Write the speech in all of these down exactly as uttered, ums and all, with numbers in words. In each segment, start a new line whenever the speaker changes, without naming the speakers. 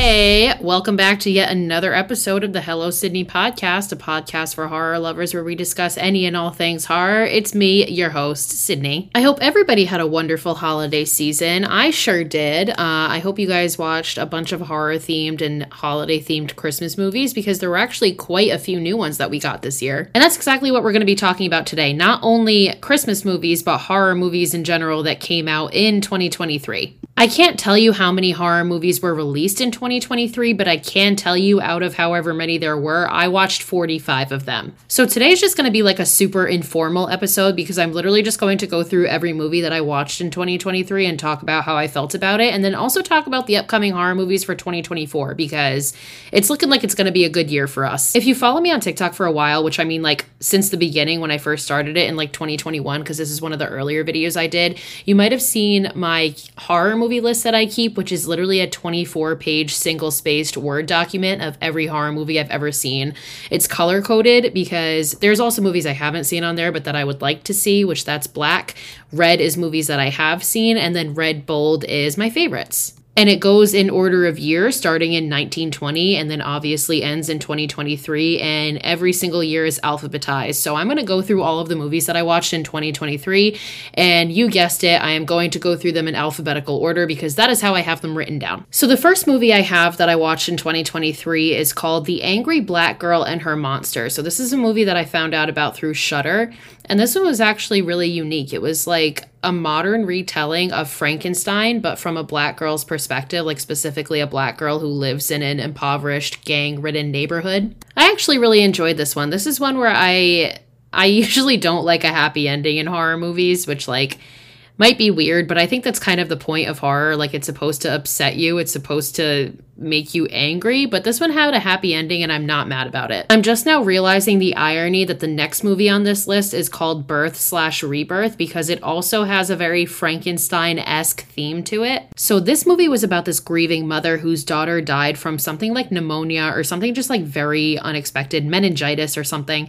Hey, welcome back to yet another episode of the Hello Sydney podcast, a podcast for horror lovers where we discuss any and all things horror. It's me, your host, Sydney. I hope everybody had a wonderful holiday season. I sure did. Uh, I hope you guys watched a bunch of horror-themed and holiday-themed Christmas movies because there were actually quite a few new ones that we got this year. And that's exactly what we're going to be talking about today. Not only Christmas movies, but horror movies in general that came out in twenty twenty-three. I can't tell you how many horror movies were released in twenty twenty-three, but I can tell you out of however many there were, I watched forty-five of them. So today's just going to be like a super informal episode because I'm literally just going to go through every movie that I watched in twenty twenty-three and talk about how I felt about it, and then also talk about the upcoming horror movies for twenty twenty-four because it's looking like it's going to be a good year for us. If you follow me on TikTok for a while, which I mean like since the beginning when I first started it in like twenty twenty-one, because this is one of the earlier videos I did, you might have seen my horror movie list that I keep, which is literally a twenty-four page single spaced Word document of every horror movie I've ever seen. It's color coded because there's also movies I haven't seen on there, but that I would like to see, which that's black. Red is movies that I have seen, and then red bold is my favorites. And it goes in order of year, starting in nineteen twenty, and then obviously ends in twenty twenty-three, and every single year is alphabetized. So I'm going to go through all of the movies that I watched in twenty twenty-three, and you guessed it, I am going to go through them in alphabetical order because that is how I have them written down. So the first movie I have that I watched in twenty twenty-three is called The Angry Black Girl and Her Monster. So this is a movie that I found out about through Shudder, and this one was actually really unique. It was like a modern retelling of Frankenstein, but from a black girl's perspective, like specifically a black girl who lives in an impoverished, gang-ridden neighborhood. I actually really enjoyed this one. This is one where I I usually don't like a happy ending in horror movies, which like might be weird, but I think that's kind of the point of horror. Like it's supposed to upset you. It's supposed to make you angry, but this one had a happy ending and I'm not mad about it. I'm just now realizing the irony that the next movie on this list is called Birth slash Rebirth because it also has a very Frankenstein-esque theme to it. So this movie was about this grieving mother whose daughter died from something like pneumonia or something just like very unexpected, meningitis or something,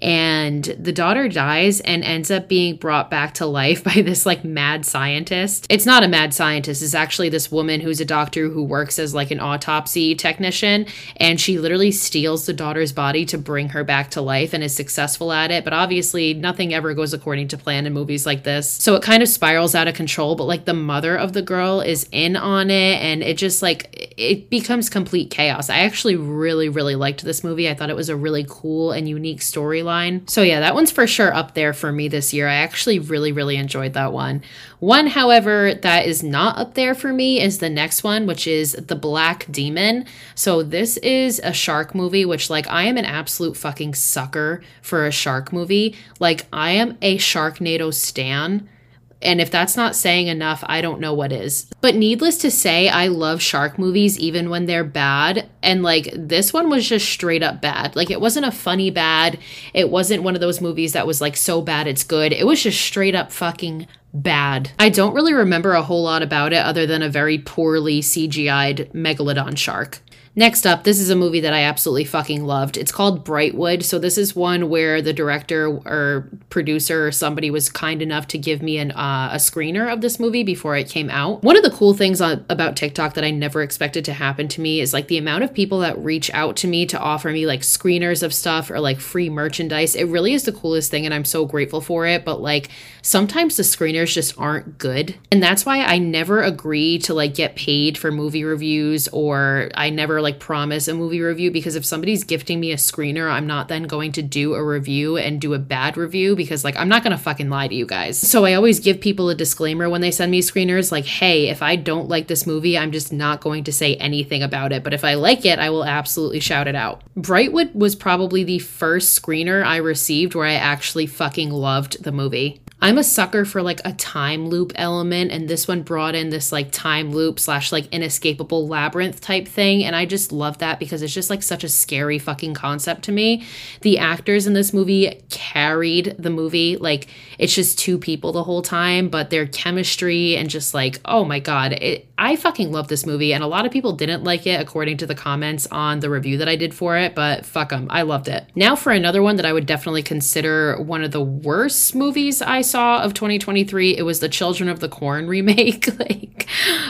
and the daughter dies and ends up being brought back to life by this like mad scientist. It's not a mad scientist, it's actually this woman who's a doctor who works as like an autopsy technician, and she literally steals the daughter's body to bring her back to life and is successful at it. But obviously nothing ever goes according to plan in movies like this, so it kind of spirals out of control. But like the mother of the girl is in on it, and it just like it becomes complete chaos. I actually really really liked this movie. I thought it was a really cool and unique storyline. So yeah, that one's for sure up there for me this year. I actually really really enjoyed that one. One, however, that is not up there for me is the next one, which is The Black Demon. So this is a shark movie, which like I am an absolute fucking sucker for a shark movie. Like I am a Sharknado stan. And if that's not saying enough, I don't know what is. But needless to say, I love shark movies even when they're bad. And like this one was just straight up bad. Like it wasn't a funny bad. It wasn't one of those movies that was like so bad it's good. It was just straight up fucking bad. I don't really remember a whole lot about it other than a very poorly C G I'd megalodon shark. Next up, this is a movie that I absolutely fucking loved. It's called Brightwood. So this is one where the director or producer or somebody was kind enough to give me an uh, a screener of this movie before it came out. One of the cool things on, about TikTok that I never expected to happen to me is like the amount of people that reach out to me to offer me like screeners of stuff or like free merchandise. It really is the coolest thing and I'm so grateful for it. But like sometimes the screeners just aren't good. And that's why I never agree to like get paid for movie reviews, or I never like promise a movie review, because if somebody's gifting me a screener, I'm not then going to do a review and do a bad review because like I'm not gonna fucking lie to you guys. So I always give people a disclaimer when they send me screeners like, hey, if I don't like this movie, I'm just not going to say anything about it, but if I like it, I will absolutely shout it out. Brightwood was probably the first screener I received where I actually fucking loved the movie. I'm a sucker for like a time loop element, and this one brought in this like time loop slash like inescapable labyrinth type thing, and I just love that because it's just like such a scary fucking concept to me. The actors in this movie carried the movie. Like it's just two people the whole time, but their chemistry and just like, oh my god, it, I fucking love this movie, and a lot of people didn't like it according to the comments on the review that I did for it, but fuck them, I loved it. Now for another one that I would definitely consider one of the worst movies I saw of twenty twenty-three, it was the Children of the Corn remake. Like,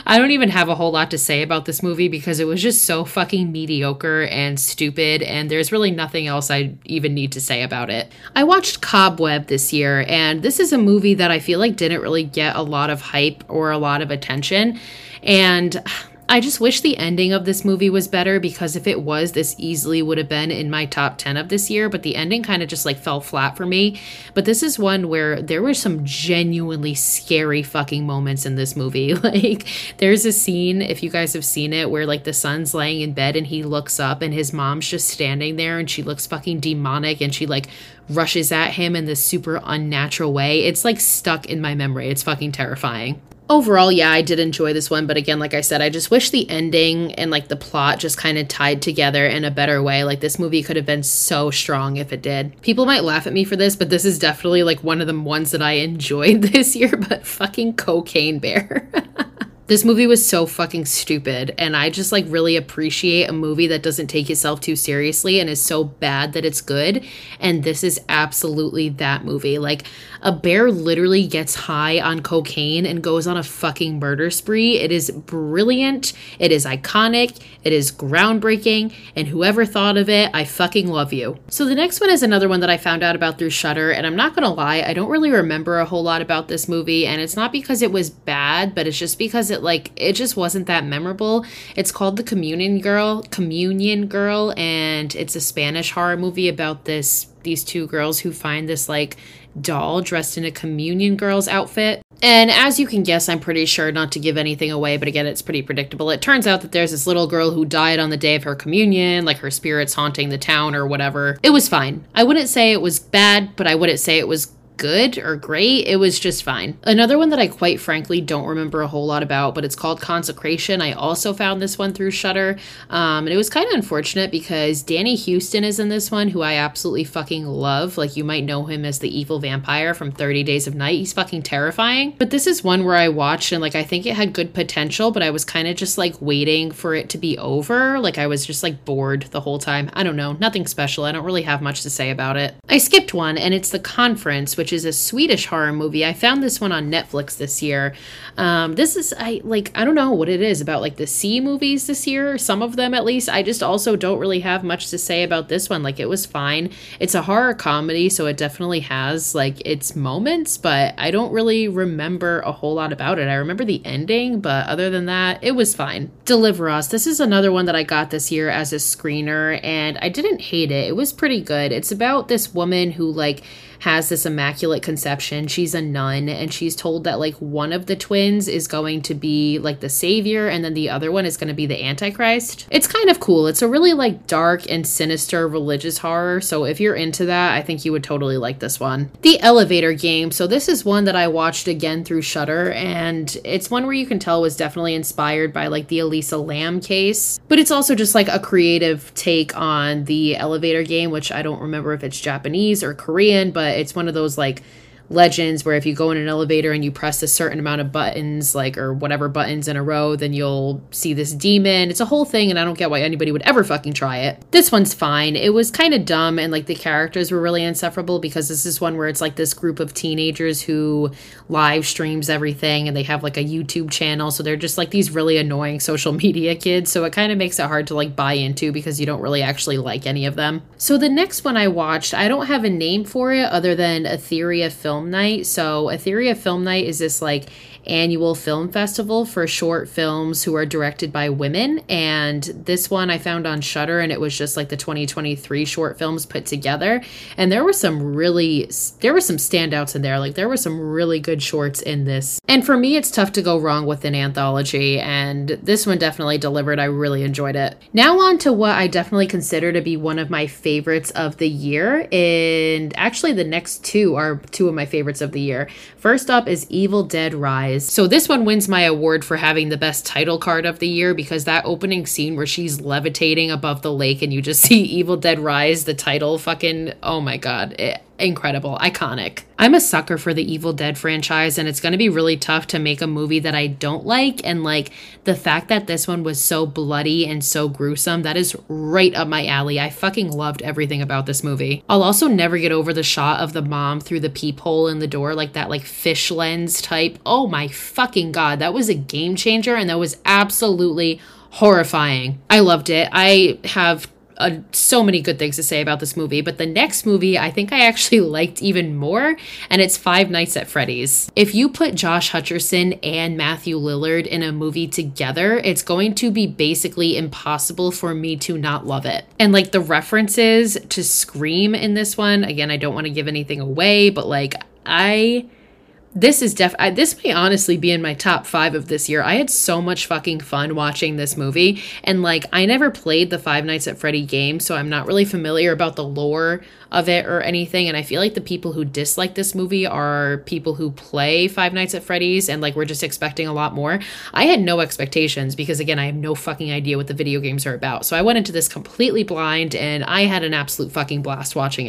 I don't even have a whole lot to say about this movie because it was just so fucking mediocre and stupid, and there's really nothing else I even need to say about it. I watched Cobweb this year, and this is a movie that I feel like didn't really get a lot of hype or a lot of attention, and I just wish the ending of this movie was better, because if it was, this easily would have been in my top ten of this year, but the ending kind of just like fell flat for me. But this is one where there were some genuinely scary fucking moments in this movie. Like, there's a scene, if you guys have seen it, where like the son's laying in bed and he looks up and his mom's just standing there and she looks fucking demonic and she like rushes at him in this super unnatural way. It's like stuck in my memory. It's fucking terrifying. Overall, yeah, I did enjoy this one, but again, like I said, I just wish the ending and like the plot just kind of tied together in a better way. Like, this movie could have been so strong if it did. People might laugh at me for this, but this is definitely like one of the ones that I enjoyed this year, but fucking Cocaine Bear. This movie was so fucking stupid, and I just like really appreciate a movie that doesn't take itself too seriously and is so bad that it's good, and this is absolutely that movie. Like, a bear literally gets high on cocaine and goes on a fucking murder spree. It is brilliant, it is iconic, it is groundbreaking, and whoever thought of it, I fucking love you. So the next one is another one that I found out about through Shudder, and I'm not gonna lie, I don't really remember a whole lot about this movie, and it's not because it was bad, but it's just because it like it just wasn't that memorable. It's called The Communion Girl, Communion Girl, and it's a Spanish horror movie about this these two girls who find this like doll dressed in a communion girl's outfit. And as you can guess, I'm pretty sure not to give anything away, but again, it's pretty predictable. It turns out that there's this little girl who died on the day of her communion, like her spirit's haunting the town or whatever. It was fine. I wouldn't say it was bad, but I wouldn't say it was good or great. It was just fine. Another one that I quite frankly don't remember a whole lot about, but it's called Consecration. I also found this one through Shudder, um, and it was kind of unfortunate because Danny Houston is in this one, who I absolutely fucking love. Like, you might know him as the evil vampire from thirty Days of Night. He's fucking terrifying. But this is one where I watched and like I think it had good potential, but I was kind of just like waiting for it to be over. Like, I was just like bored the whole time. I don't know, nothing special. I don't really have much to say about it. I skipped one, and it's The Conference, which is a Swedish horror movie. I found this one on Netflix this year. Um, this is, I like, I don't know what it is about like the C movies this year, some of them at least. I just also don't really have much to say about this one. Like, it was fine. It's a horror comedy, so it definitely has like its moments, but I don't really remember a whole lot about it. I remember the ending, but other than that, it was fine. Deliver Us. This is another one that I got this year as a screener, and I didn't hate it. It was pretty good. It's about this woman who like has this immaculate conception. She's a nun, and she's told that like one of the twins is going to be like the savior and then the other one is going to be the Antichrist. It's kind of cool. It's a really like dark and sinister religious horror, so if you're into that, I think you would totally like this one. The Elevator Game. So this is one that I watched again through Shudder, and it's one where you can tell was definitely inspired by like the Elisa Lam case, but it's also just like a creative take on the Elevator Game, which I don't remember if it's Japanese or Korean, but it's one of those like legends where if you go in an elevator and you press a certain amount of buttons, like, or whatever buttons in a row, then you'll see this demon. It's a whole thing, and I don't get why anybody would ever fucking try it. This one's fine. It was kind of dumb, and like the characters were really insufferable, because this is one where it's like this group of teenagers who live streams everything, and they have like a YouTube channel, so they're just like these really annoying social media kids, so it kind of makes it hard to like buy into because you don't really actually like any of them. So the next one I watched, I don't have a name for it other than Etheria Film Night. So Etheria Film Night is this like annual film festival for short films who are directed by women, and this one I found on Shudder, and it was just like the twenty twenty-three short films put together, and there were some really there were some standouts in there. Like, there were some really good shorts in this, and for me it's tough to go wrong with an anthology, and this one definitely delivered. I really enjoyed it. Now on to what I definitely consider to be one of my favorites of the year, and actually the next two are two of my favorites of the year. First up is Evil Dead Rise. So this one wins my award for having the best title card of the year, because that opening scene where she's levitating above the lake and you just see Evil Dead Rise, the title, fucking, oh my god. It, incredible, iconic. I'm a sucker for the Evil Dead franchise, and it's going to be really tough to make a movie that I don't like. And like the fact that this one was so bloody and so gruesome, that is right up my alley. I fucking loved everything about this movie. I'll also never get over the shot of the mom through the peephole in the door, like that like fish lens type. Oh my fucking God, that was a game changer, and that was absolutely horrifying. I loved it. I have Uh, so many good things to say about this movie, but the next movie I think I actually liked even more, and it's Five Nights at Freddy's. If you put Josh Hutcherson and Matthew Lillard in a movie together, it's going to be basically impossible for me to not love it. And like the references to Scream in this one, again, I don't want to give anything away, but like I... This is def- I, this may honestly be in my top five of this year. I had so much fucking fun watching this movie. And like, I never played the Five Nights at Freddy game, so I'm not really familiar about the lore of it or anything. And I feel like the people who dislike this movie are people who play Five Nights at Freddy's, and like, we're just expecting a lot more. I had no expectations because again, I have no fucking idea what the video games are about. So I went into this completely blind, and I had an absolute fucking blast watching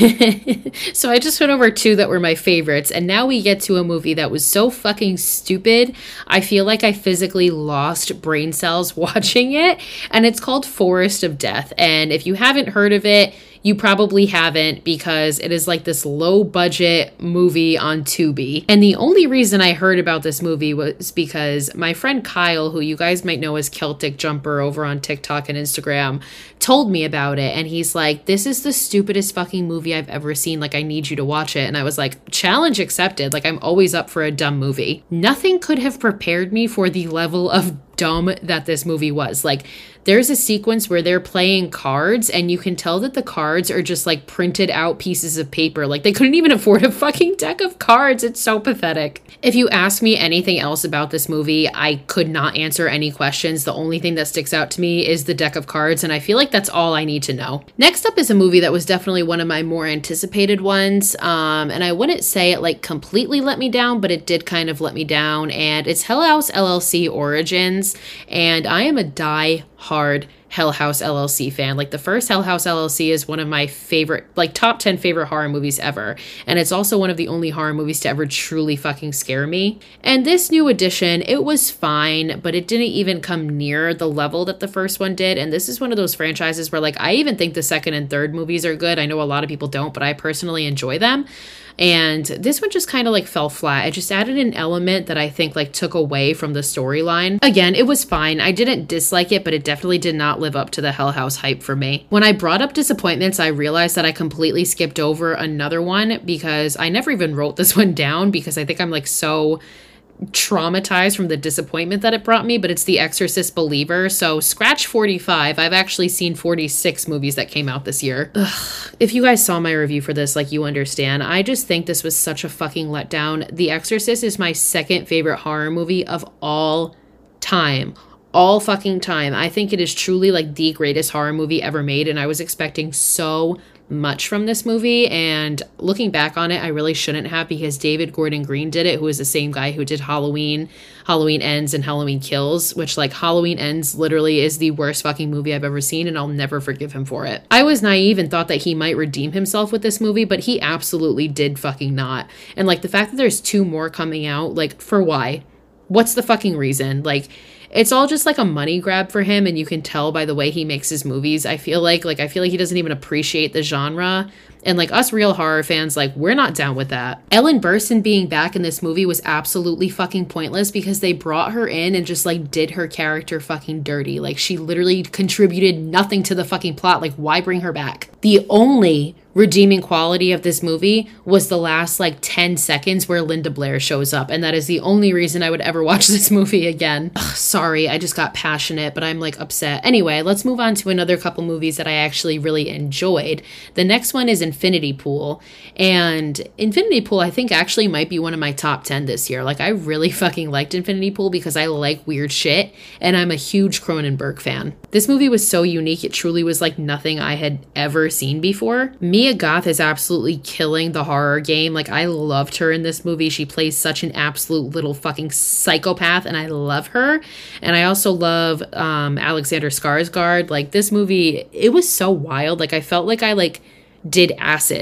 it. So I just went over two that were my favorites, and now we get to a movie that was so fucking stupid, I feel like I physically lost brain cells watching it, and it's called Forest of Death. And if you haven't heard of it, you probably haven't, because it is like this low budget movie on Tubi. And the only reason I heard about this movie was because my friend Kyle, who you guys might know as Celtic Jumper over on TikTok and Instagram, told me about it. And he's like, this is the stupidest fucking movie I've ever seen. Like, I need you to watch it. And I was like, challenge accepted. Like, I'm always up for a dumb movie. Nothing could have prepared me for the level of dumb that this movie was. Like, there's a sequence where they're playing cards, and you can tell that the cards are just like printed out pieces of paper. Like, they couldn't even afford a fucking deck of cards. It's so pathetic. If you ask me anything else about this movie, I could not answer any questions. The only thing that sticks out to me is the deck of cards, and I feel like that's all I need to know. Next up is a movie that was definitely one of my more anticipated ones, um, and I wouldn't say it like completely let me down, but it did kind of let me down, and it's Hell House L L C Origins, and I am a die-hard Hell House L L C fan. Like, the first Hell House L L C is one of my favorite, like top ten favorite horror movies ever. And it's also one of the only horror movies to ever truly fucking scare me. And this new edition, it was fine, but it didn't even come near the level that the first one did. And this is one of those franchises where like, I even think the second and third movies are good. I know a lot of people don't, but I personally enjoy them. And this one just kind of like fell flat. It just added an element that I think like took away from the storyline. Again, it was fine. I didn't dislike it, but it definitely did not live up to the Hell House hype for me. When I brought up disappointments, I realized that I completely skipped over another one because I never even wrote this one down because I think I'm like so traumatized from the disappointment that it brought me, but it's The Exorcist Believer. So scratch forty-five. I've actually seen forty-six movies that came out this year. Ugh. If you guys saw my review for this, like, you understand. I just think this was such a fucking letdown. The Exorcist is my second favorite horror movie of all time. All fucking time. I think it is truly like the greatest horror movie ever made, and I was expecting so much from this movie, and looking back on it, I really shouldn't have, because David Gordon Green did it, who is the same guy who did Halloween, Halloween Ends, and Halloween Kills, which like Halloween Ends literally is the worst fucking movie I've ever seen, and I'll never forgive him for it. I was naive and thought that he might redeem himself with this movie, but he absolutely did fucking not. And like the fact that there's two more coming out, like, for why? What's the fucking reason? Like, it's all just like a money grab for him, and you can tell by the way he makes his movies. I feel like, like, I feel like he doesn't even appreciate the genre. And like us real horror fans, like, we're not down with that. Ellen Burstyn being back in this movie was absolutely fucking pointless because they brought her in and just like did her character fucking dirty. Like, she literally contributed nothing to the fucking plot. Like, why bring her back? The only redeeming quality of this movie was the last like ten seconds where Linda Blair shows up, and that is the only reason I would ever watch this movie again. Ugh, sorry, I just got passionate, but I'm like upset. Anyway, let's move on to another couple movies that I actually really enjoyed. The next one is Infinity Pool, and Infinity Pool I think actually might be one of my top ten this year. Like, I really fucking liked Infinity Pool because I like weird shit, and I'm a huge Cronenberg fan. This movie was so unique, it truly was like nothing I had ever seen before. Mia Goth is absolutely killing the horror game. Like, I loved her in this movie. She plays such an absolute little fucking psychopath, and I love her. And I also love um, Alexander Skarsgård. Like, this movie, it was so wild. Like, I felt like I like did acid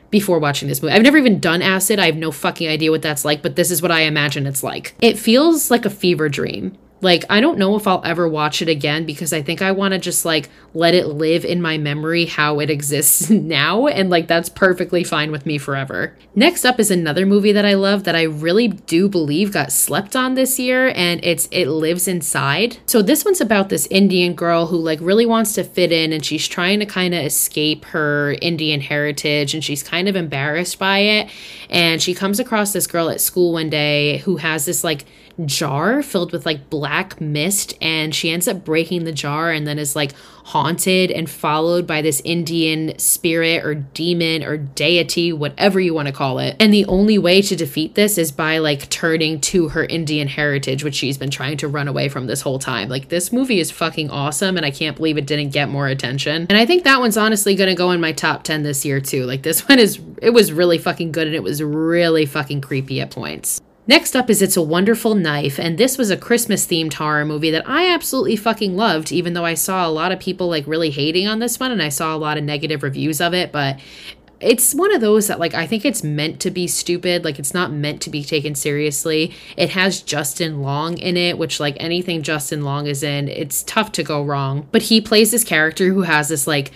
before watching this movie. I've never even done acid. I have no fucking idea what that's like, but this is what I imagine it's like. It feels like a fever dream. Like, I don't know if I'll ever watch it again because I think I want to just, like, let it live in my memory how it exists now. And, like, that's perfectly fine with me forever. Next up is another movie that I love that I really do believe got slept on this year. And it's It Lives Inside. So this one's about this Indian girl who, like, really wants to fit in. And she's trying to kind of escape her Indian heritage. And she's kind of embarrassed by it. And she comes across this girl at school one day who has this, like, jar filled with like black mist, and she ends up breaking the jar and then is like haunted and followed by this Indian spirit or demon or deity, whatever you want to call it. And the only way to defeat this is by like turning to her Indian heritage, which she's been trying to run away from this whole time. Like, this movie is fucking awesome, and I can't believe it didn't get more attention. And I think that one's honestly going to go in my top ten this year too. Like, this one is, it was really fucking good, and it was really fucking creepy at points. Next up is It's a Wonderful Knife, and this was a Christmas-themed horror movie that I absolutely fucking loved, even though I saw a lot of people, like, really hating on this one, and I saw a lot of negative reviews of it, but it's one of those that, like, I think it's meant to be stupid. Like, it's not meant to be taken seriously. It has Justin Long in it, which, like, anything Justin Long is in, it's tough to go wrong. But he plays this character who has this, like,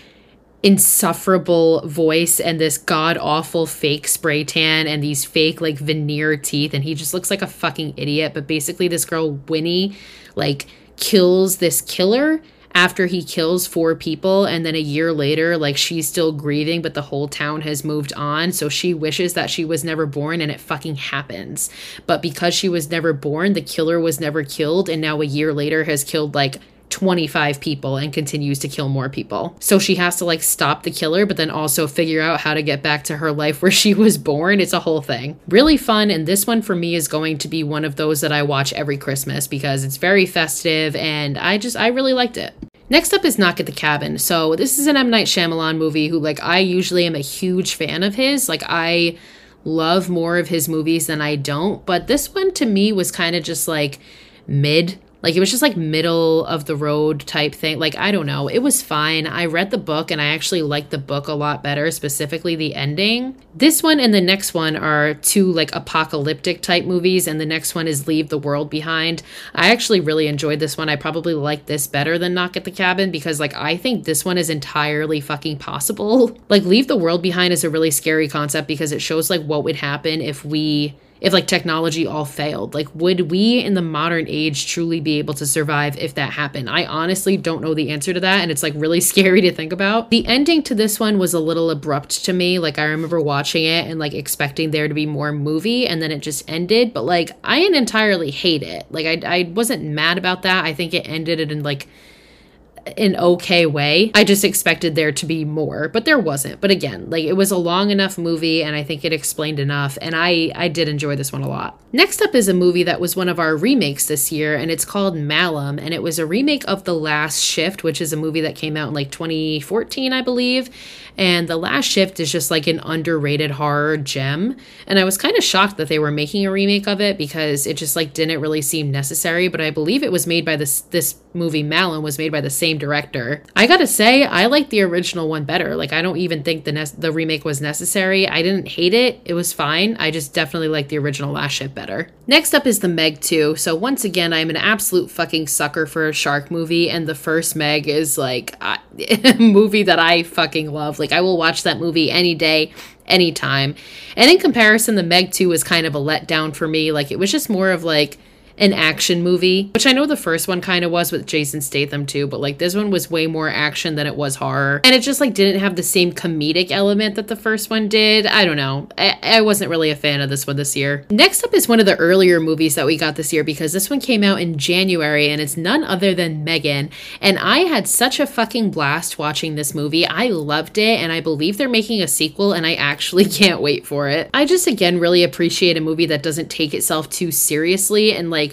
insufferable voice and this god-awful fake spray tan and these fake like veneer teeth, and he just looks like a fucking idiot. But basically this girl Winnie like kills this killer after he kills four people, and then a year later like she's still grieving, but the whole town has moved on, so she wishes that she was never born, and it fucking happens. But because she was never born, the killer was never killed, and now a year later has killed like twenty-five people and continues to kill more people. So she has to like stop the killer, but then also figure out how to get back to her life where she was born. It's a whole thing. Really fun. And this one for me is going to be one of those that I watch every Christmas because it's very festive, and I just, I really liked it. Next up is Knock at the Cabin. So this is an M. Night Shyamalan movie who like I usually am a huge fan of his. Like, I love more of his movies than I don't, but this one to me was kind of just like mid. Like, it was just like middle of the road type thing. Like, I don't know. It was fine. I read the book and I actually liked the book a lot better, specifically the ending. This one and the next one are two like apocalyptic type movies, and the next one is Leave the World Behind. I actually really enjoyed this one. I probably like this better than Knock at the Cabin because like I think this one is entirely fucking possible. Like, Leave the World Behind is a really scary concept because it shows like what would happen if we if like technology all failed. Like, would we in the modern age truly be able to survive if that happened? I honestly don't know the answer to that, and it's like really scary to think about. The ending to this one was a little abrupt to me. Like, I remember watching it and like expecting there to be more movie, and then it just ended. But like, I didn't entirely hate it. Like, I, I wasn't mad about that. I think it ended in like an okay way. I just expected there to be more, but there wasn't. But again, like, it was a long enough movie, and I think it explained enough, and I I did enjoy this one a lot. Next up is a movie that was one of our remakes this year, and it's called Malum, and it was a remake of The Last Shift, which is a movie that came out in like twenty fourteen, I believe. And The Last Shift is just like an underrated horror gem, and I was kind of shocked that they were making a remake of it because it just like didn't really seem necessary. But I believe it was made by this this movie Malum was made by the same director. I gotta say, I like the original one better. Like, I don't even think the ne- the remake was necessary. I didn't hate it. It was fine. I just definitely like the original Last Shift better. Next up is The Meg two. So once again, I'm an absolute fucking sucker for a shark movie, and the first Meg is like uh, a movie that I fucking love. Like, I will watch that movie any day, anytime. And in comparison, The Meg two was kind of a letdown for me. Like, it was just more of like an action movie, which I know the first one kind of was with Jason Statham too, but like this one was way more action than it was horror. And it just like didn't have the same comedic element that the first one did. I don't know. I, I wasn't really a fan of this one this year. Next up is one of the earlier movies that we got this year because this one came out in January, and it's none other than Megan. And I had such a fucking blast watching this movie. I loved it, and I believe they're making a sequel, and I actually can't wait for it. I just again really appreciate a movie that doesn't take itself too seriously and like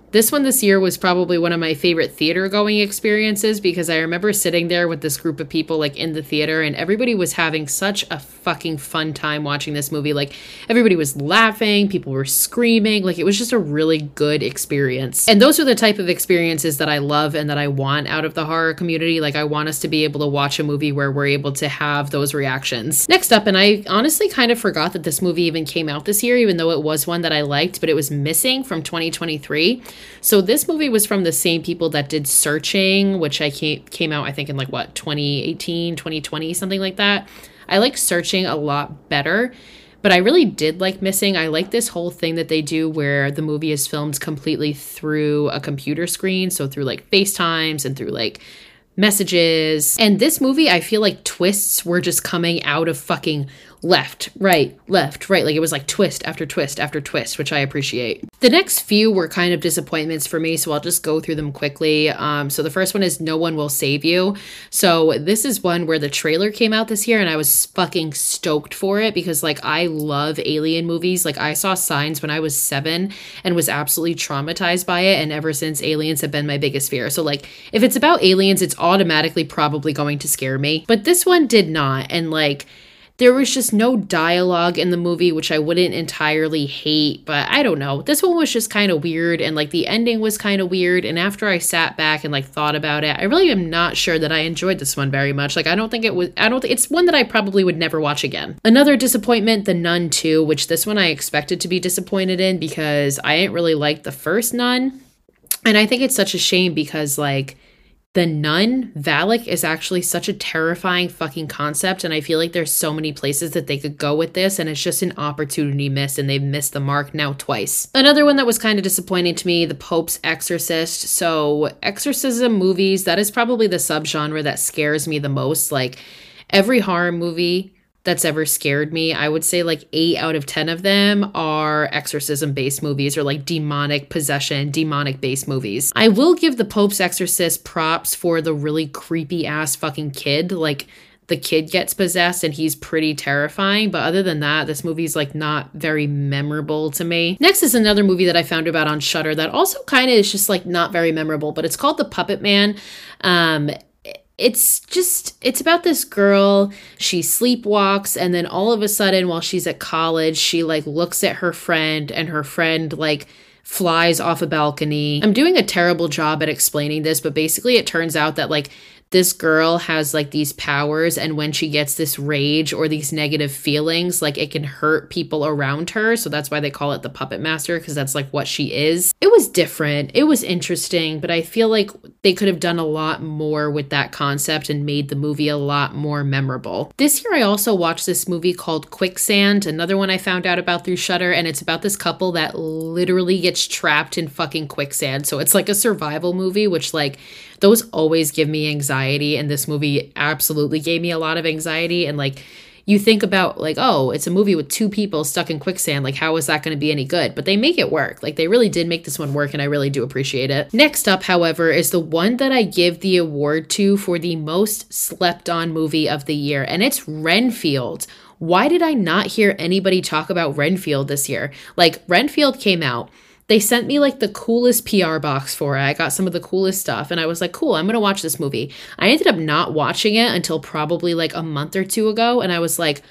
This one this year was probably one of my favorite theater going experiences because I remember sitting there with this group of people like in the theater and everybody was having such a fucking fun time watching this movie. Like everybody was laughing, people were screaming, like it was just a really good experience. And those are the type of experiences that I love and that I want out of the horror community. Like I want us to be able to watch a movie where we're able to have those reactions. Next up, and I honestly kind of forgot that this movie even came out this year, even though it was one that I liked, but it was Missing from twenty twenty-three. So this movie was from the same people that did Searching, which I came, came out, I think, in like, what, twenty eighteen, twenty twenty, something like that. I like Searching a lot better, but I really did like Missing. I like this whole thing that they do where the movie is filmed completely through a computer screen, so through, like, FaceTimes and through, like, messages. And this movie, I feel like twists were just coming out of fucking left, right, left, right. Like it was like twist after twist after twist, which I appreciate. The next few were kind of disappointments for me, so I'll just go through them quickly. Um, so the first one is No One Will Save You. So this is one where the trailer came out this year and I was fucking stoked for it because like I love alien movies. Like I saw Signs when I was seven and was absolutely traumatized by it. And ever since, aliens have been my biggest fear. So like if it's about aliens, it's automatically probably going to scare me. But this one did not. And like, there was just no dialogue in the movie, which I wouldn't entirely hate, but I don't know. This one was just kind of weird, and like the ending was kind of weird, and after I sat back and like thought about it, I really am not sure that I enjoyed this one very much. Like I don't think it was, I don't think, it's one that I probably would never watch again. Another disappointment, The Nun two, which this one I expected to be disappointed in because I didn't really like the first Nun, and I think it's such a shame because like, The Nun, Valak, is actually such a terrifying fucking concept, and I feel like there's so many places that they could go with this, and it's just an opportunity missed, and they've missed the mark now twice. Another one that was kind of disappointing to me, The Pope's Exorcist. So, exorcism movies, that is probably the subgenre that scares me the most. Like, every horror movie that's ever scared me, I would say like eight out of ten of them are exorcism based movies or like demonic possession, demonic based movies. I will give The Pope's Exorcist props for the really creepy ass fucking kid. Like the kid gets possessed and he's pretty terrifying. But other than that, this movie's like not very memorable to me. Next is another movie that I found about on Shudder that also kind of is just like not very memorable, but it's called The Puppet Man. Um, It's just, it's about this girl, she sleepwalks, and then all of a sudden while she's at college, she like looks at her friend and her friend like flies off a balcony. I'm doing a terrible job at explaining this, but basically it turns out that like this girl has like these powers, and when she gets this rage or these negative feelings, like it can hurt people around her. So that's why they call it the Puppet Master, because that's like what she is. It was different. It was interesting, but I feel like they could have done a lot more with that concept and made the movie a lot more memorable. This year I also watched this movie called Quicksand, another one I found out about through Shudder, and it's about this couple that literally gets trapped in fucking quicksand. So it's like a survival movie, which like those always give me anxiety, and this movie absolutely gave me a lot of anxiety. And like you think about like, oh, it's a movie with two people stuck in quicksand, like how is that going to be any good? But they make it work. Like they really did make this one work, and I really do appreciate it. Next up, however, is the one that I give the award to for the most slept on movie of the year, and it's Renfield. Why did I not hear anybody talk about Renfield this year? Like Renfield came out. They sent me like the coolest P R box for it. I got some of the coolest stuff and I was like, cool, I'm going to watch this movie. I ended up not watching it until probably like a month or two ago. And I was like,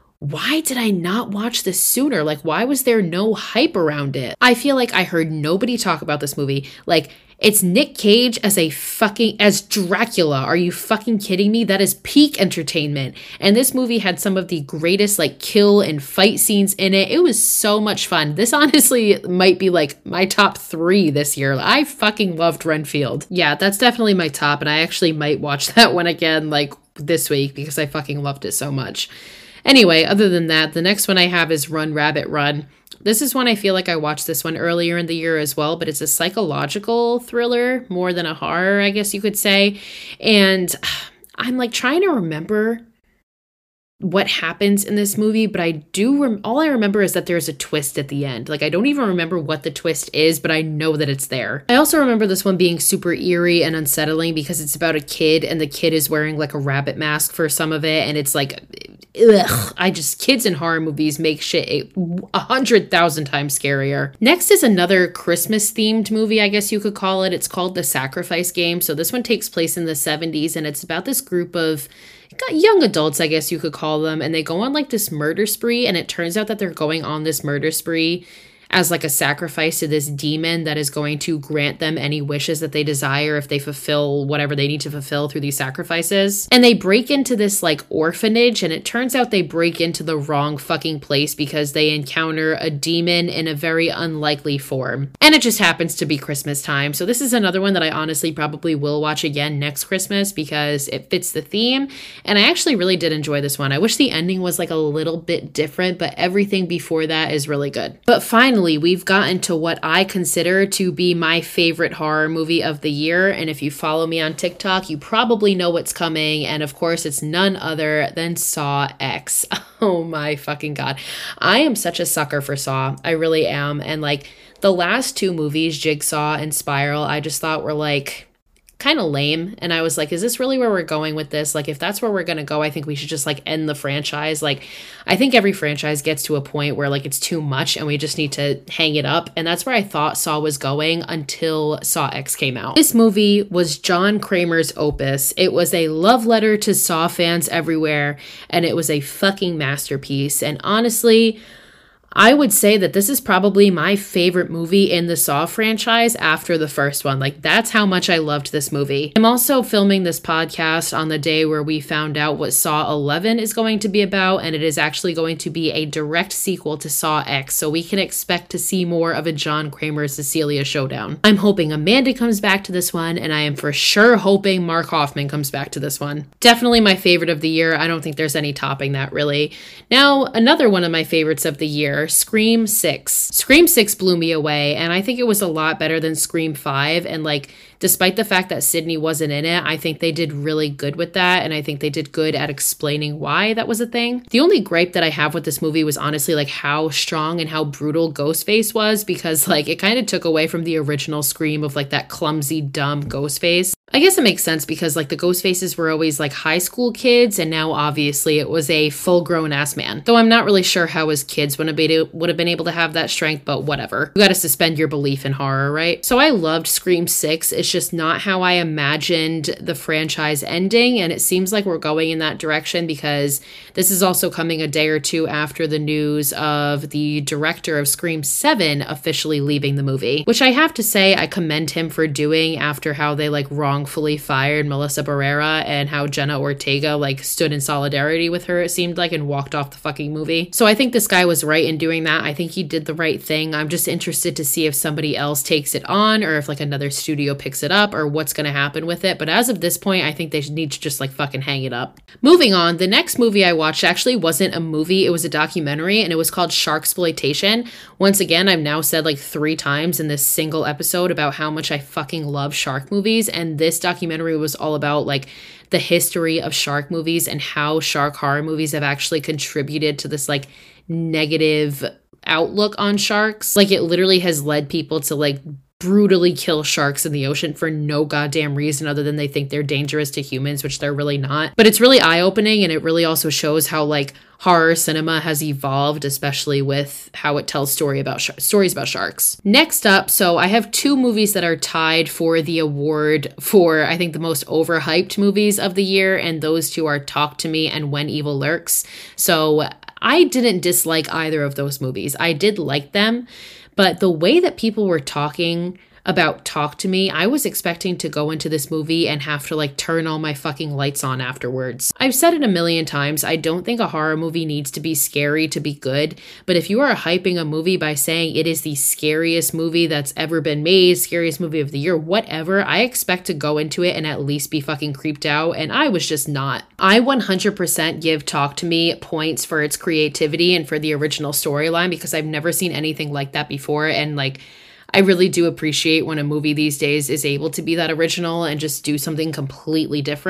why did I not watch this sooner? Like, why was there no hype around it? I feel like I heard nobody talk about this movie. Like, it's Nick Cage as a fucking, as Dracula. Are you fucking kidding me? That is peak entertainment. And this movie had some of the greatest like kill and fight scenes in it. It was so much fun. This honestly might be like my top three this year. I fucking loved Renfield. Yeah, that's definitely my top. And I actually might watch that one again like this week because I fucking loved it so much. Anyway, other than that, the next one I have is Run, Rabbit, Run. This is one I feel like I watched this one earlier in the year as well, but it's a psychological thriller more than a horror, I guess you could say. And I'm like trying to remember what happens in this movie, but I do, rem- all I remember is that there's a twist at the end. Like, I don't even remember what the twist is, but I know that it's there. I also remember this one being super eerie and unsettling because it's about a kid, and the kid is wearing like a rabbit mask for some of it, and it's like, ugh, I just, kids in horror movies make shit a, a hundred thousand times scarier. Next is another Christmas themed movie, I guess you could call it. It's called The Sacrifice Game. So this one takes place in the seventies, and it's about this group of young adults, I guess you could call them, and they go on like this murder spree, and it turns out that they're going on this murder spree as like a sacrifice to this demon that is going to grant them any wishes that they desire if they fulfill whatever they need to fulfill through these sacrifices. And they break into this like orphanage, and it turns out they break into the wrong fucking place because they encounter a demon in a very unlikely form. And it just happens to be Christmas time. So this is another one that I honestly probably will watch again next Christmas because it fits the theme. And I actually really did enjoy this one. I wish the ending was like a little bit different, but everything before that is really good. But finally, we've gotten to what I consider to be my favorite horror movie of the year. And if you follow me on TikTok, you probably know what's coming. And of course, it's none other than Saw X. Oh my fucking God. I am such a sucker for Saw. I really am. And like the last two movies, Jigsaw and Spiral, I just thought were like kind of lame. And I was like, is this really where we're going with this? Like, if that's where we're going to go, I think we should just like end the franchise. Like, I think every franchise gets to a point where like it's too much and we just need to hang it up. And that's where I thought Saw was going until Saw X came out. This movie was John Kramer's opus. It was a love letter to Saw fans everywhere, and it was a fucking masterpiece. And honestly, I would say that this is probably my favorite movie in the Saw franchise after the first one. Like, that's how much I loved this movie. I'm also filming this podcast on the day where we found out what Saw eleven is going to be about, and it is actually going to be a direct sequel to Saw X, so we can expect to see more of a John Kramer Cecilia showdown. I'm hoping Amanda comes back to this one, and I am for sure hoping Mark Hoffman comes back to this one. Definitely my favorite of the year. I don't think there's any topping that, really. Now, another one of my favorites of the year, Scream six. Scream six blew me away, and I think it was a lot better than Scream five, and like, despite the fact that Sydney wasn't in it, I think they did really good with that, and I think they did good at explaining why that was a thing. The only gripe that I have with this movie was honestly like how strong and how brutal Ghostface was, because like it kind of took away from the original Scream of like that clumsy, dumb Ghostface. I guess it makes sense because like the Ghostfaces were always like high school kids, and now obviously it was a full grown ass man. Though I'm not really sure how his kids would have been, would have been able to have that strength, but whatever. You gotta suspend your belief in horror, right? So I loved Scream six. It's just not how I imagined the franchise ending, and it seems like we're going in that direction because this is also coming a day or two after the news of the director of Scream seven officially leaving the movie, which I have to say I commend him for doing after how they like wrong wrongfully fired Melissa Barrera and how Jenna Ortega like stood in solidarity with her, it seemed like, and walked off the fucking movie. So I think this guy was right in doing that. I think he did the right thing. I'm just interested to see if somebody else takes it on or if like another studio picks it up or what's going to happen with it. But as of this point, I think they need to just like fucking hang it up. Moving on, the next movie I watched actually wasn't a movie. It was a documentary, and it was called Sharksploitation. Once again, I've now said like three times in this single episode about how much I fucking love shark movies, and this documentary was all about like the history of shark movies and how shark horror movies have actually contributed to this like negative outlook on sharks. Like, it literally has led people to like brutally kill sharks in the ocean for no goddamn reason other than they think they're dangerous to humans, which they're really not. But it's really eye-opening, and it really also shows how like horror cinema has evolved, especially with how it tells story about sh- stories about sharks. Next up, so I have two movies that are tied for the award for, I think, the most overhyped movies of the year, and those two are Talk to Me and When Evil Lurks. So I didn't dislike either of those movies. I did like them, but the way that people were talking about Talk to Me, I was expecting to go into this movie and have to like turn all my fucking lights on afterwards. I've said it a million times, I don't think a horror movie needs to be scary to be good, but if you are hyping a movie by saying it is the scariest movie that's ever been made, scariest movie of the year, whatever, I expect to go into it and at least be fucking creeped out, and I was just not. I one hundred percent give Talk to Me points for its creativity and for the original storyline because I've never seen anything like that before, and like I really do appreciate when a movie these days is able to be that original and just do something completely different.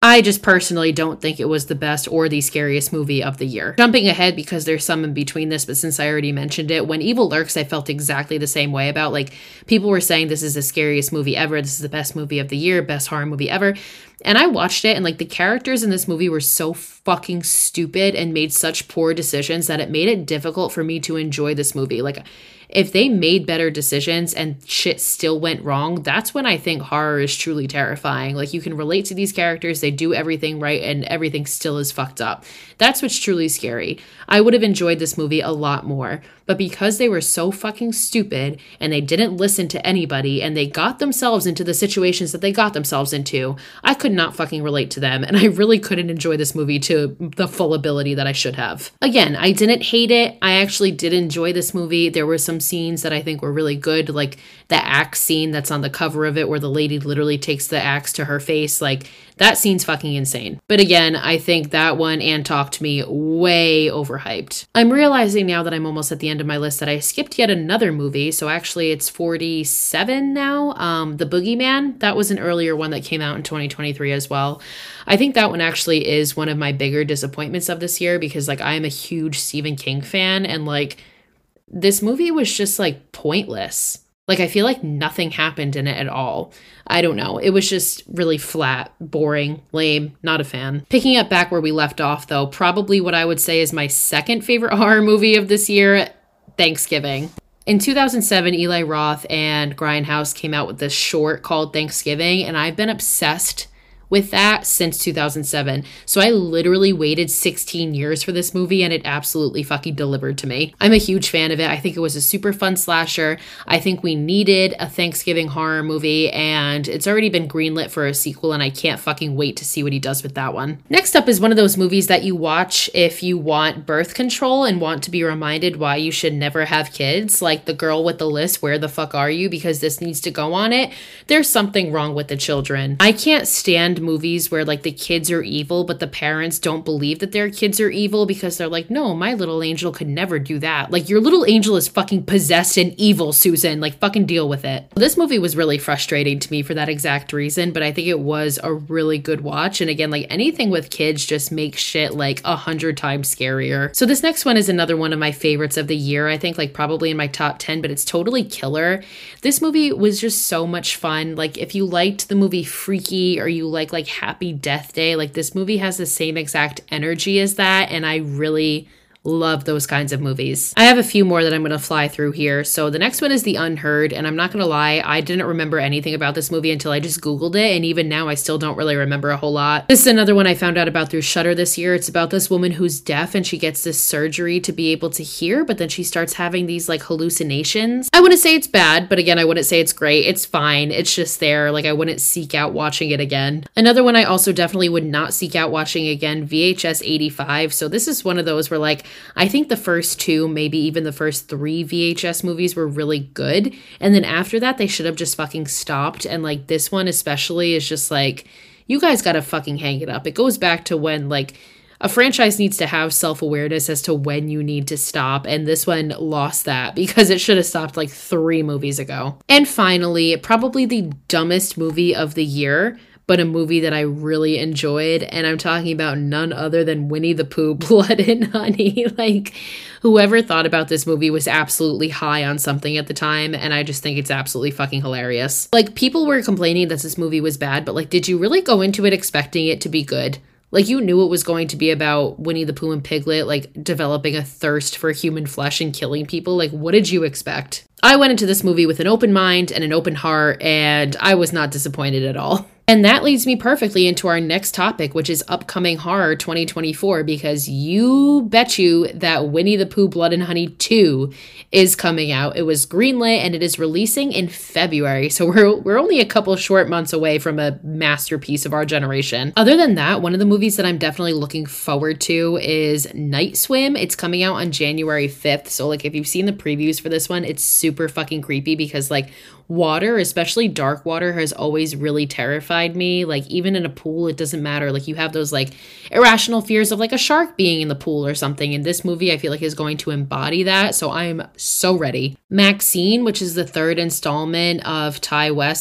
I just personally don't think it was the best or the scariest movie of the year. Jumping ahead because there's some in between this, but since I already mentioned it, When Evil Lurks, I felt exactly the same way about. Like, people were saying this is the scariest movie ever, this is the best movie of the year, best horror movie ever. And I watched it, and like the characters in this movie were so fucking stupid and made such poor decisions that it made it difficult for me to enjoy this movie. Like, if they made better decisions and shit still went wrong, that's when I think horror is truly terrifying. Like, you can relate to these characters, they do everything right, and everything still is fucked up. That's what's truly scary. I would have enjoyed this movie a lot more, but because they were so fucking stupid and they didn't listen to anybody and they got themselves into the situations that they got themselves into, I could not fucking relate to them, and I really couldn't enjoy this movie to the full ability that I should have. Again, I didn't hate it. I actually did enjoy this movie. There were some scenes that I think were really good, like the axe scene that's on the cover of it where the lady literally takes the axe to her face. Like, that scene's fucking insane. But again, I think that one and Talk to Me way overhyped. I'm realizing now that I'm almost at the end of my list that I skipped yet another movie. So actually it's forty-seven now. Um, The Boogeyman, that was an earlier one that came out in twenty twenty-three as well. I think that one actually is one of my bigger disappointments of this year because like I am a huge Stephen King fan, and like this movie was just like pointless. Like, I feel like nothing happened in it at all. I don't know. It was just really flat, boring, lame, not a fan. Picking up back where we left off, though, probably what I would say is my second favorite horror movie of this year, Thanksgiving. In two thousand seven, Eli Roth and Grindhouse came out with this short called Thanksgiving, and I've been obsessed with that since two thousand seven. So I literally waited sixteen years for this movie, and it absolutely fucking delivered to me. I'm a huge fan of it. I think it was a super fun slasher. I think we needed a Thanksgiving horror movie, and it's already been greenlit for a sequel, and I can't fucking wait to see what he does with that one. Next up is one of those movies that you watch if you want birth control and want to be reminded why you should never have kids, like The Girl with the List, Where the Fuck Are You? Because this needs to go on it. There's something wrong with the children. I can't stand movies where like the kids are evil, but the parents don't believe that their kids are evil because they're like, no, my little angel could never do that. Like, your little angel is fucking possessed and evil, Susan. Like, fucking deal with it. This movie was really frustrating to me for that exact reason, but I think it was a really good watch. And again, like anything with kids just makes shit like a hundred times scarier. So this next one is another one of my favorites of the year. I think like probably in my top ten, but it's totally killer. This movie was just so much fun. Like, if you liked the movie Freaky or you like like Happy Death Day, like this movie has the same exact energy as that, and I really love those kinds of movies. I have a few more that I'm going to fly through here. So the next one is The Unheard, and I'm not going to lie, I didn't remember anything about this movie until I just Googled it, and even now I still don't really remember a whole lot. This is another one I found out about through Shudder this year. It's about this woman who's deaf, and she gets this surgery to be able to hear, but then she starts having these like hallucinations. I wouldn't say it's bad, but again, I wouldn't say it's great. It's fine. It's just there. Like, I wouldn't seek out watching it again. Another one I also definitely would not seek out watching again, V H S eighty-five. So this is one of those where like, I think the first two, maybe even the first three V H S movies were really good. And then after that, they should have just fucking stopped. And like this one especially is just like, you guys gotta fucking hang it up. It goes back to when like a franchise needs to have self-awareness as to when you need to stop. And this one lost that because it should have stopped like three movies ago. And finally, probably the dumbest movie of the year, but a movie that I really enjoyed, and I'm talking about none other than Winnie the Pooh, Blood and Honey. Like, whoever thought about this movie was absolutely high on something at the time, and I just think it's absolutely fucking hilarious. Like, people were complaining that this movie was bad, but like, did you really go into it expecting it to be good? Like, you knew it was going to be about Winnie the Pooh and Piglet, like, developing a thirst for human flesh and killing people. Like, what did you expect? I went into this movie with an open mind and an open heart, and I was not disappointed at all. And that leads me perfectly into our next topic, which is upcoming horror twenty twenty-four, because you bet you that Winnie the Pooh Blood and Honey two is coming out. It was greenlit and it is releasing in February. So we're we're only a couple short months away from a masterpiece of our generation. Other than that, one of the movies that I'm definitely looking forward to is Night Swim. It's coming out on January fifth. So like, if you've seen the previews for this one, it's super fucking creepy because like water, especially dark water, has always really terrified me. Like, even in a pool, it doesn't matter. Like, you have those like irrational fears of like a shark being in the pool or something. And this movie, I feel like, is going to embody that. So I'm so ready. Maxine, which is the third installment of Ty West's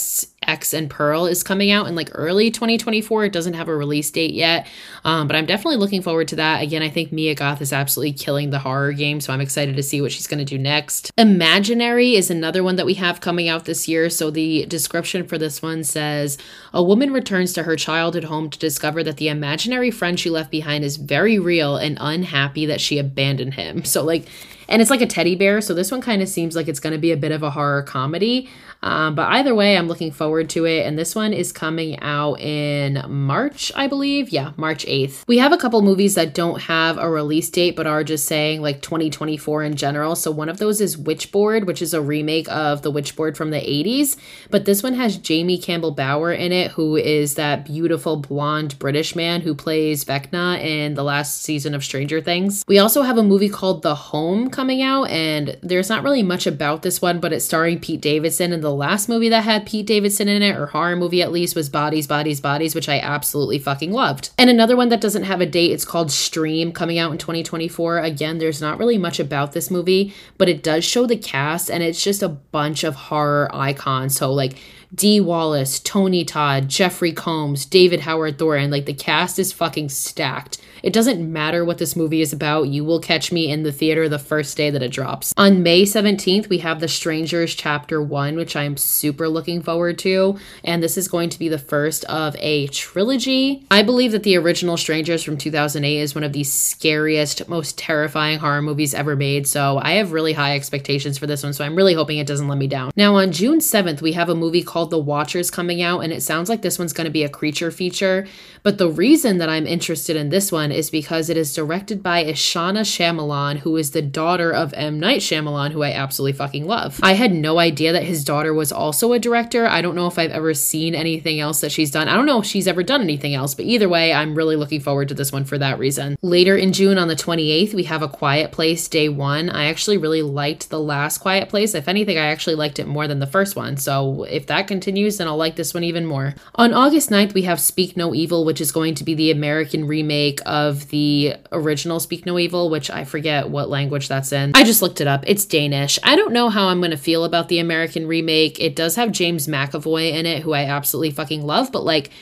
X and Pearl is coming out in like early twenty twenty-four. It doesn't have a release date yet, um, but I'm definitely looking forward to that. Again, I think Mia Goth is absolutely killing the horror game, so I'm excited to see what she's going to do next. Imaginary is another one that we have coming out this year. So the description for this one says, a woman returns to her childhood home to discover that the imaginary friend she left behind is very real and unhappy that she abandoned him. So like, and it's like a teddy bear. So this one kind of seems like it's going to be a bit of a horror comedy. Um, but either way, I'm looking forward to it. And this one is coming out in March, I believe. Yeah, March eighth. We have a couple movies that don't have a release date, but are just saying like twenty twenty-four in general. So one of those is Witchboard, which is a remake of the Witchboard from the eighties. But this one has Jamie Campbell Bower in it, who is that beautiful blonde British man who plays Vecna in the last season of Stranger Things. We also have a movie called The Home coming out, and there's not really much about this one, but it's starring Pete Davidson, and the last movie that had Pete Davidson in it, or horror movie at least, was Bodies, Bodies, Bodies, which I absolutely fucking loved. And another one that doesn't have a date, it's called Stream, coming out in twenty twenty-four. Again, there's not really much about this movie, but it does show the cast, and it's just a bunch of horror icons. So like Dee Wallace, Tony Todd, Jeffrey Combs, David Howard Thornton, like the cast is fucking stacked. It doesn't matter what this movie is about. You will catch me in the theater the first day that it drops. On May seventeenth, we have The Strangers Chapter one, which I am super looking forward to. And this is going to be the first of a trilogy. I believe that the original Strangers from two thousand eight is one of the scariest, most terrifying horror movies ever made. So I have really high expectations for this one. So I'm really hoping it doesn't let me down. Now on June seventh, we have a movie called The Watchers coming out. And it sounds like this one's going to be a creature feature. But the reason that I'm interested in this one is because it is directed by Ishana Shyamalan, who is the daughter of M. Night Shyamalan, who I absolutely fucking love. I had no idea that his daughter was also a director. I don't know if I've ever seen anything else that she's done. I don't know if she's ever done anything else, but either way, I'm really looking forward to this one for that reason. Later in June, on the twenty-eighth, we have A Quiet Place Day One. I actually really liked the last Quiet Place. If anything, I actually liked it more than the first one. So if that continues, then I'll like this one even more. On August ninth, we have Speak No Evil, which is going to be the American remake of the original Speak No Evil, which I forget what language that's in. I just looked it up. It's Danish. I don't know how I'm going to feel about the American remake. It does have James McAvoy in it, who I absolutely fucking love, but like,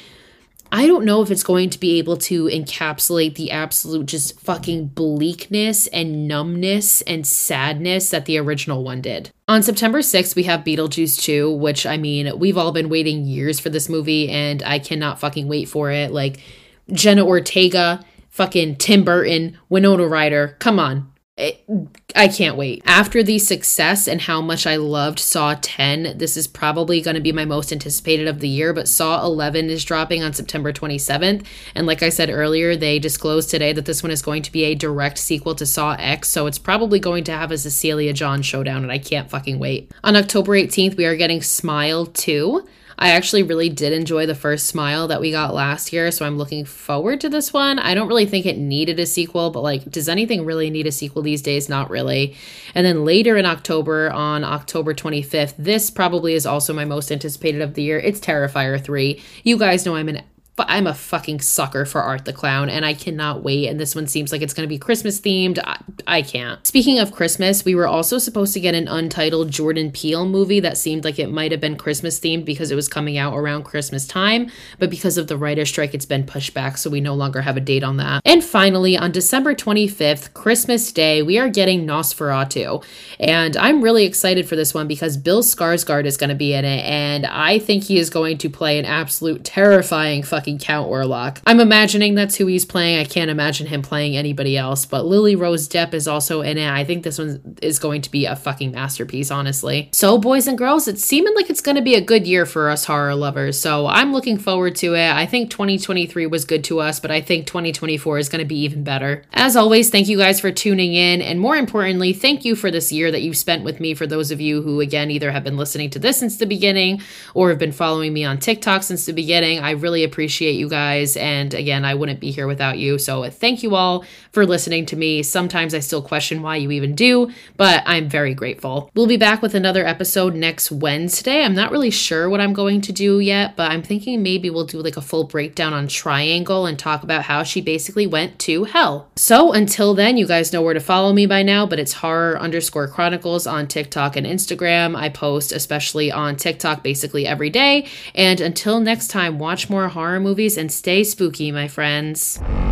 I don't know if it's going to be able to encapsulate the absolute just fucking bleakness and numbness and sadness that the original one did. On September sixth, we have Beetlejuice two, which, I mean, we've all been waiting years for this movie, and I cannot fucking wait for it. Like, Jenna Ortega, fucking Tim Burton, Winona Ryder, come on. It, I can't wait. After the success and how much I loved Saw ten, this is probably going to be my most anticipated of the year, but Saw eleven is dropping on September twenty-seventh. And like I said earlier, they disclosed today that this one is going to be a direct sequel to Saw X, so it's probably going to have a Cecilia John showdown, and I can't fucking wait. On October eighteenth, we are getting Smile two. I actually really did enjoy the first Smile that we got last year, so I'm looking forward to this one. I don't really think it needed a sequel, but like, does anything really need a sequel these days? Not really. And then later in October, on October twenty-fifth, this probably is also my most anticipated of the year. It's Terrifier three. You guys know I'm an I'm a fucking sucker for Art the Clown, and I cannot wait. And this one seems like it's going to be Christmas themed. I, I can't. Speaking of Christmas, we were also supposed to get an untitled Jordan Peele movie that seemed like it might have been Christmas themed because it was coming out around Christmas time. But because of the writer's strike, it's been pushed back, so we no longer have a date on that. And finally, on December twenty-fifth, Christmas Day, we are getting Nosferatu. And I'm really excited for this one because Bill Skarsgård is going to be in it, and I think he is going to play an absolute terrifying fucking Count Orlok. I'm imagining that's who he's playing. I can't imagine him playing anybody else, but Lily Rose Depp is also in it. I think this one is going to be a fucking masterpiece, honestly. So, boys and girls, it's seeming like it's going to be a good year for us horror lovers, so I'm looking forward to it. I think twenty twenty-three was good to us, but I think twenty twenty-four is going to be even better. As always, thank you guys for tuning in, and more importantly, thank you for this year that you've spent with me. For those of you who, again, either have been listening to this since the beginning or have been following me on TikTok since the beginning, I really appreciate appreciate you guys. And again, I wouldn't be here without you. So thank you all for listening to me. Sometimes I still question why you even do, but I'm very grateful. We'll be back with another episode next Wednesday. I'm not really sure what I'm going to do yet, but I'm thinking maybe we'll do like a full breakdown on Triangle and talk about how she basically went to hell. So until then, you guys know where to follow me by now, but it's horror underscore chronicles on TikTok and Instagram. I post especially on TikTok basically every day. And until next time, watch more horror movies and stay spooky, my friends.